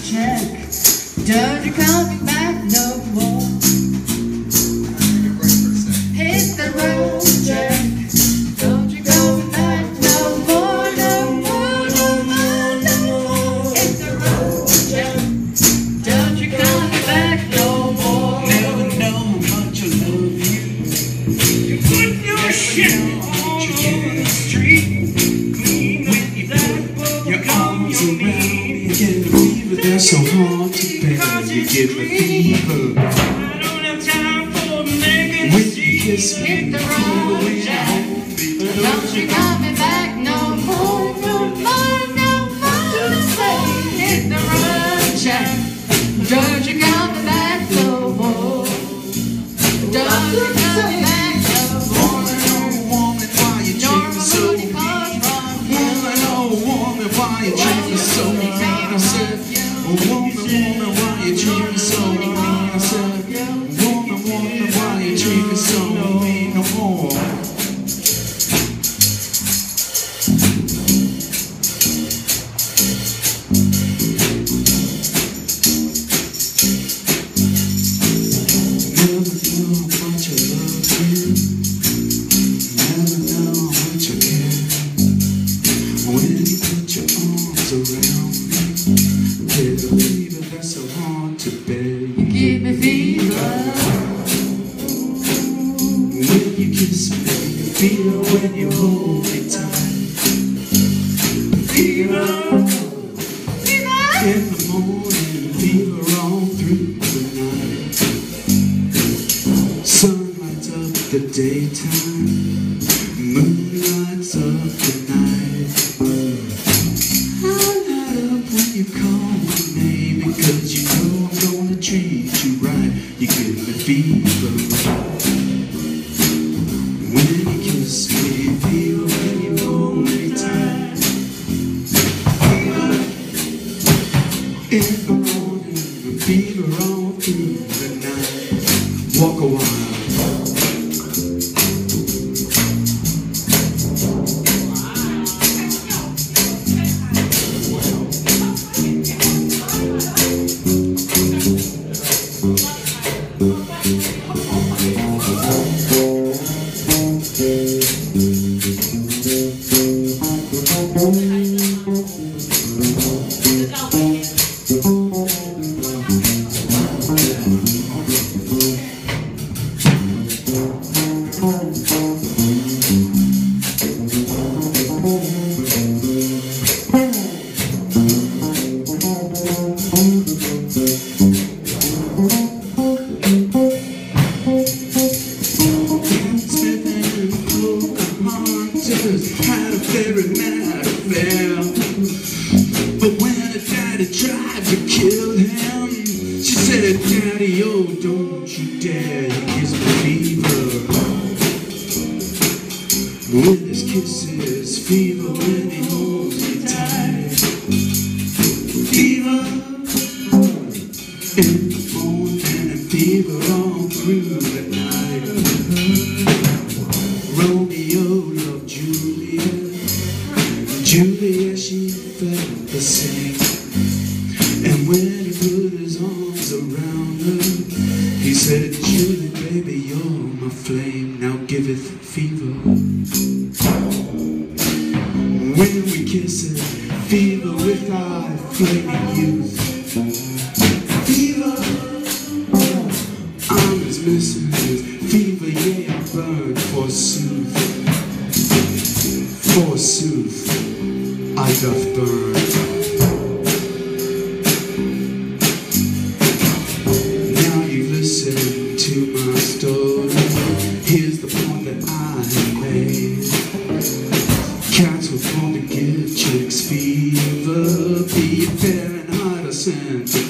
check. Don't you call me back no more. Hit the road check. Don't you call me back no more, no more, no more, no more. Hit the road check. Don't you call me back no more. Never know how much I love you. You put your shit on the street. When you put your arms around me, get the fever that's so hard to bear. You give me fever. I don't have time for negative. When you kiss me, Hit the road check. Don't you call me back no more, no more, no more. Hit the road check. Don't you call me back no more. Don't you call me back no more. woman, why you treat me so mean? Woman, oh woman, why you treat me so mean? I said, oh woman, why you treat me so mean? I said, woman, why you treat me so mean? No more. Give me fever. When you kiss me, feel when you hold me tight. Fever in the morning, fever all through the night. Sun lights up the daytime, moon lights up the night. I light up when you call my name, because you know I'm gonna treat you right. You give me fever. When you kiss me, feel when you hold me tight. Fever in the morning, fever all through the night. Walk a while. Had a very mad affair, but when her daddy tried to kill him, she said, Daddy, oh, don't you dare, he gives me fever. With his kisses, fever when he holds me tight. Fever in the morning and fever all through the night. Romeo loved Juliet, Juliet, she felt the same. And when he put his arms around her, he said, Julie, baby, you're my flame, now giveth fever. When we kiss it, fever with our flaming youth. Fever, I'm his missus, fever, yeah, I burn forsooth. Forsooth, I doth burn. Now you've listened to my story. Here's the point that I have made. Cats were born to give chicks fever. Be it Fahrenheit or centigrade.